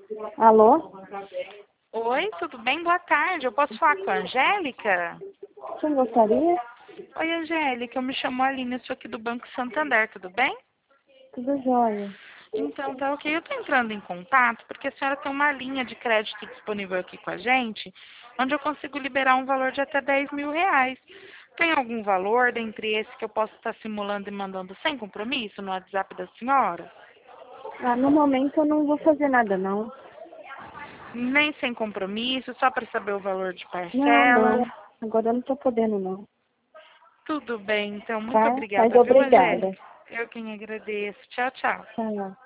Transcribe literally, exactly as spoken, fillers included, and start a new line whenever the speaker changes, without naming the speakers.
Alô?
Oi, tudo bem? Boa tarde. Eu posso falar com a Angélica?
Quem gostaria?
Oi, Angélica. Eu me chamo Aline, eu sou aqui do Banco Santander, tudo bem?
Tudo jóia.
Então, tá ok. Eu estou entrando em contato porque a senhora tem uma linha de crédito disponível aqui com a gente, onde eu consigo liberar um valor de até dez mil reais. Tem algum valor dentre esse que eu posso estar simulando e mandando sem compromisso no WhatsApp da senhora?
Ah, no momento eu não vou fazer nada, não.
Nem sem compromisso, só para saber o valor de
Não,
parcela.
não. Agora eu não tô podendo, não.
Tudo bem, então. Muito
Tá? Mas
obrigada, viu,
obrigada.
Angélica? Eu quem agradeço. Tchau, tchau.
Tchau.